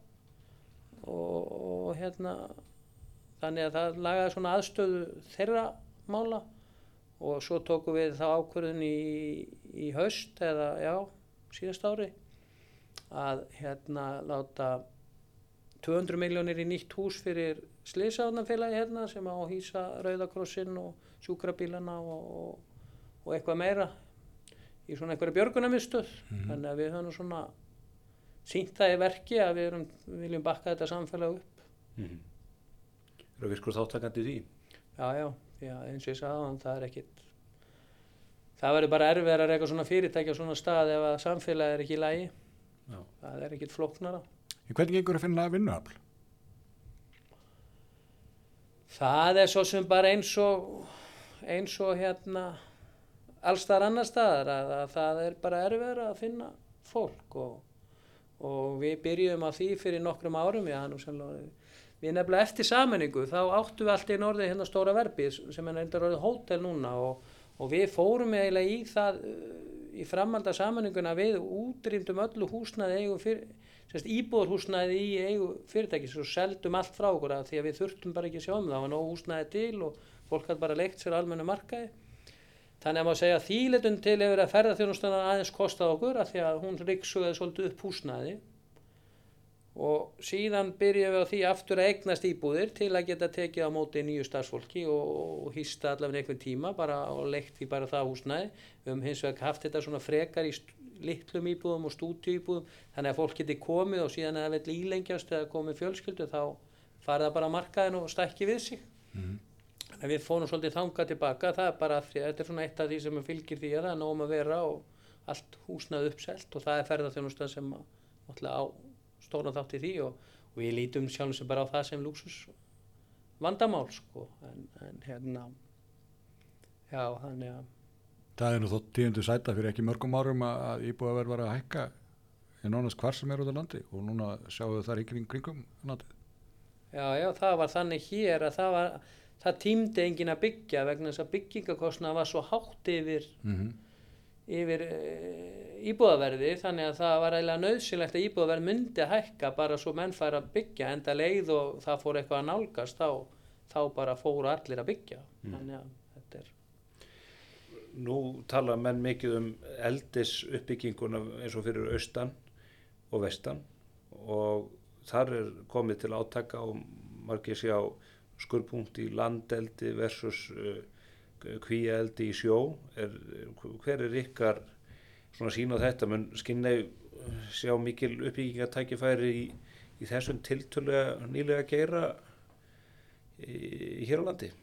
C: Og, og hérna, þannig að það lagaði svona aðstöðu þeirra mála. Og svo tókum við þá ákvörðun í, í haust eða já, síðast ári að hérna láta tvö hundruð milljónir í nýtt hús fyrir slysavarnarfélagi hérna sem á að hýsa Rauða krossinn og sjúkrabílana og, og, og eitthvað meira í svona einhverju björgunarmiðstöð. Mm-hmm. Þannig að við höfum svona sýnt það í verki að við erum, viljum bakka þetta samfélag upp.
A: Mm-hmm. Eru virkur þáttakandi því?
C: Já, já. Já, eins og ég sagði hann, það er ekkit, það verður bara erfiðar að reka svona fyrirtæki á svona stað ef að samfélagi er ekki í lagi. Já. Það er ekkit flóknara.
B: En hvernig gengur að finna vinnuafl?
C: Það er svo sem bara eins og, eins og hérna, alls þar annar staðar að, að það er bara erfiðar að finna fólk og, og við byrjuðum á því fyrir nokkrum árum, já, nú sennilega, við nefnilega eftir sameiningu, þá áttum við alltaf í norði hérna Stóra Verbið sem er endur orðið hótel núna og, og við fórum eiginlega í það í framhald af sameininguna við útrýmdum öllu húsnæði eigu fyrir, sérst íbúðarhúsnæði í eigu fyrirtækis og seldum allt frá okkur af því að við þurftum bara ekki að sjá um það, það var nóg húsnæði til og fólk hafði bara leikt sér almennu markaði. Þannig að maður segja þýletun til yfir að ferðaþjónustan aðeins kostað okkur af því að hún ryksugaði svolítið upp húsnæði. og síðan byrjum við á því aftur að eignast íbúðir til að geta tekið á móti nýju starfsfólki og, og hýsta allavega einhvern tíma bara og leikt því bara það húsnæði. Við höfum hins vegar haft þetta svona frekar í litlum íbúðum og stúdíuíbúðum þannig að fólk geti komið og síðan að það vill ílengjast eða komið fjölskyldu þá farið það bara á markaðin og stækki við sig. Mm. Þannig að við fórum svolítið þangað tilbaka, það er bara því að þetta er svona eitt af því sem fylgir því að það er nóg um að vera og allt húsnæði uppselt og það er ferðaþjónustan sem náttúrulega á stóran þátt í því og, og við lítum sjálfum sem bara á það sem lúxus vandamál sko en, en hérna já þannig að
B: Það er nú þótt tíundu sæta fyrir ekki mörgum árum að íbúðaverð var að hækka í nánast hvar sem er út á landi og núna sjáum við það í kring, kringum landið.
C: Já, já, það var þannig hér að það var, það tímdi enginn að byggja vegna þess að byggingakostnaður var svo hátt yfir, mm-hmm. yfir e, íbúðaverði þannig að það var eiginlega nauðsynlegt að íbúðaverð myndi að hækka bara svo menn fær að byggja enda leið og það fór eitthvað að nálgast þá, þá bara fóru allir að byggja. Mm. Þannig að þetta er
A: Nú tala menn mikið um eldis uppbygginguna eins og fyrir austan og vestan og þar er komið til átaka og margir sjá skurðpunkt í landeldi versus uh, kvíaeldi í sjó. Er, hver er ykkar svona sýn á þetta? Mun Skinney sjá mikil uppbyggingatækifæri í, í þessum tiltölulega nýlega geira í, í hér á landi?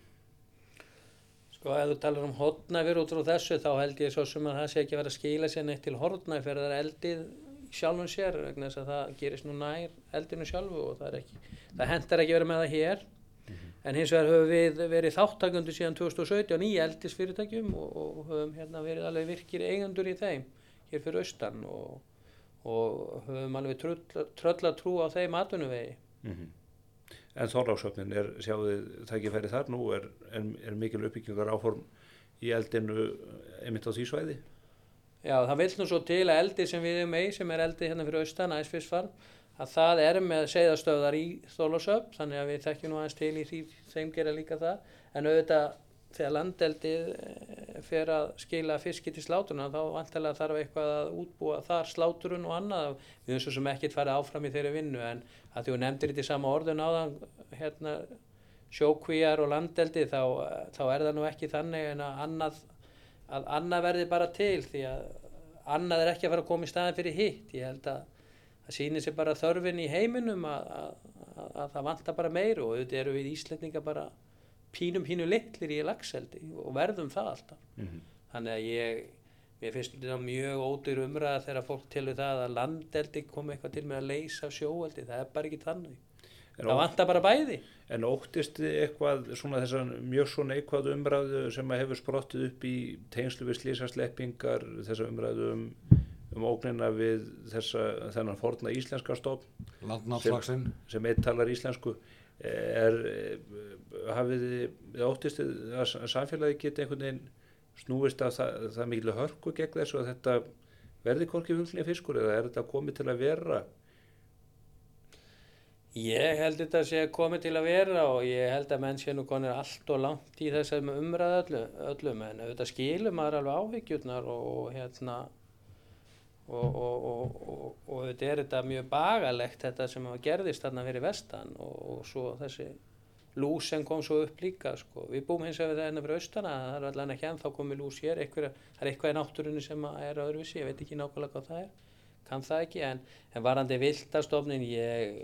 C: Sko ef þú talar um Hornafjörð út frá þessu þá held ég svo sem að það sé ekki verið að skila sér neitt til Hornafjörðar eldið sjálfum sér vegna þess að það gerist nú nær eldinu sjálfu og það er ekki, það hentar ekki verið með það hér. Mm-hmm. En hins vegar höfum við verið þáttakendur síðan tvö þúsund og sautján í eldisfyrirtækjum og, og höfum hérna verið alveg virkir eigendur í þeim hér fyrir austan og, og höfum alveg trölla, trölla trú á þeim atvinnuvegi.
A: Mm-hmm. En Þorlákshöfnin, er sjáðið tækifæri þar nú, er, er, er mikil uppbyggingar áform í eldinu einmitt á því svæði?
C: Já, það vill nú svo til að eldið sem við erum með, sem er eldið hérna fyrir austan, Æsfisfarm, að það er með seiðastöðvar í Þorlákshöfn, þannig að við þekkjum nú aðeins til í því, þeim gera líka það, en auðvitað þegar landeldið fer að skila fiski til sláturna, þá vantilega þarf eitthvað að útbúa þar sláturinn og annað, við höfum svo sem ekkert farið áfram í þeirri vinnu, en að því þú nefndir þetta í sama orðun áðan, hérna, sjókvíar og landeldi, þá, þá er það nú ekki þannig en að annað, að annað verði bara til, því að annað er ekki að fara að koma í staðin fyrir hitt. Ég held að það sýnir sig bara þörfin í heiminum að, að, að, að það vantar bara meir og auðvitað eru við Íslendingar bara pínum pínu litlir í laxeldi og verðum það alltaf. Mm-hmm. Þannig að ég, mér finnst þetta mjög ódýr umræða þegar fólk telur það að landeldi komi eitthvað til með að leysa sjóeldi, það er bara ekki þannig. En það vantar bara bæði. En
A: óttist þið eitthvað svona þessar mjög svo neikvæðu umræðu sem að hefur sprottið upp í tengslu við slysasleppingar, þessa umræðu um, um ógnina við þessa, þennan forna íslenska stofn sem, sem einn talar íslensku. Er, hafið þið óttist að samfélagi geti einhvern veginn snúist að það, það miklu hörku gegn þessu að þetta verði hvorki fugl né fiskur eða er þetta komið til að vera?
C: Ég held þetta sé komið til að vera og ég held að menn sé nú konir allt og langt í þessum umræðu öllu, öllum en auðvitað skilur maður alveg áhyggjurnar og hérna og, og, og, og, og þetta er þetta mjög bagalegt þetta sem gerðist þarna fyrir vestan og, og svo þessi lús sem kom svo upp líka sko. Við búum hins vegar það hérna fyrir austana, það er allan ekki ennþá komið lús hér, eitthvað, það er eitthvað í náttúrunni sem er öðruvísi, ég veit ekki nákvæmlega hvað það er, kann það ekki en, en varandi villtastofnin ég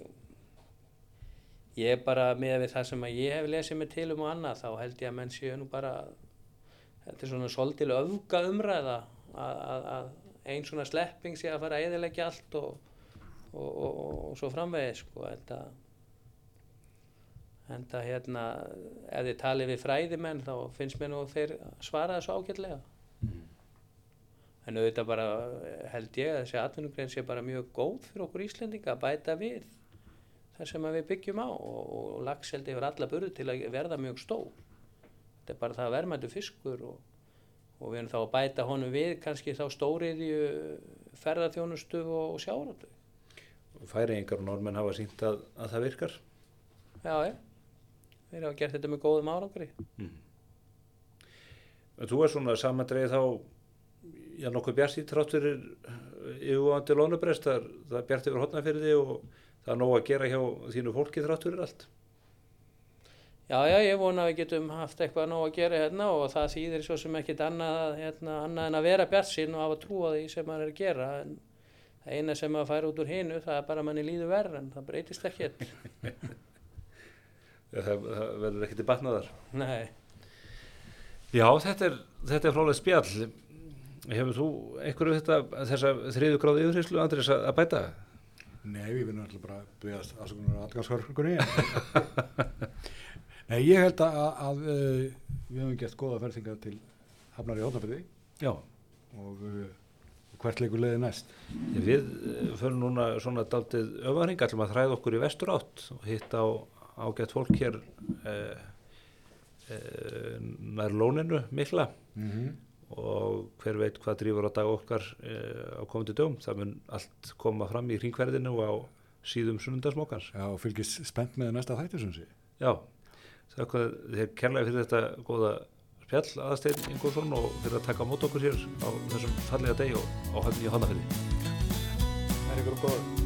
C: ég bara með við það sem að ég hef lesið mig til um og annað þá held ég að menn séu nú bara þetta er svona svolítil öfga umræða að, að, að ein svona slepping sé að fara að eyðileggja allt og, og, og, og svo framvegis sko enda, enda hérna ef þið talið við fræðimenn þá finnst mér nú þeir svara þessu ágætlega mm. en auðvitað bara held ég að þessi atvinnugrein sé bara mjög góð fyrir okkur Íslendinga að bæta við það sem við byggjum á og, og laxeldi hefur alla burði til að verða mjög stór. Þetta er bara það verðmætur fiskur og, og við erum þá að bæta honum við kannski þá stóriðju ferðarþjónustu og, og sjávarútveg.
A: Færeyingar og Norðmenn hafa sýnt að, að það virkar?
C: Já, ja. Þeir hafa gert þetta með góðum árangri. Mm.
A: En þú er svona samandreið þá já, nokkuð bjart í trátt fyrir yfirvofandi loðnubrest, það er bjart yfir Hornafirði og það er nóg að gera hjá þínu fólki þrátt fyrir allt.
C: Já, já, ég vona að við getum haft eitthvað nóg að gera hérna og það þýðir svo sem ekkit annað, hérna, annað en að vera bjartsýn og hafa trú á því sem maður er að gera. En það eina sem maður fær út úr hinu, það er bara að manni líður verð, en það breytist ekkert.
A: það, það verður ekkert í batnaðar.
C: Nei.
A: Já, þetta er, þetta er frálega spjall. Hefur þú einhverju þetta, þessa þriðju gráðu yfirheyrslu, Andrés, að bæta?
B: Nei, við verðum alltaf bara að byggast afsökunar á atgangshörkunni. Nei, ég held að, að, að við höfum gert góða ferðingar til Hafnar í Hornafirði.
A: Já.
B: Og uh, hvert leikur leiði næst?
A: Við förum núna svona dálítið öfæring, ætlum að þræða okkur í vestur átt og hitta á ágætt fólk hér eh, eh, nær lóninu mikla.
B: Mm-hmm.
A: Og hver veit hvað drífur á dag okkar eh, á komandi dögum. Það mun allt koma fram í hringverðinu og á síðum sunnundagsmókans.
B: Já, og fylgist spennt með næsta þætti, sem sé.
A: Já, þakka þér kærlega fyrir þetta góða spjall, Aðalsteinn Ingólfsson, og fyrir að taka á móti okkur hér á þessum fallega degi og á Höfn í Hornafirði.
B: Það er ykkur góð.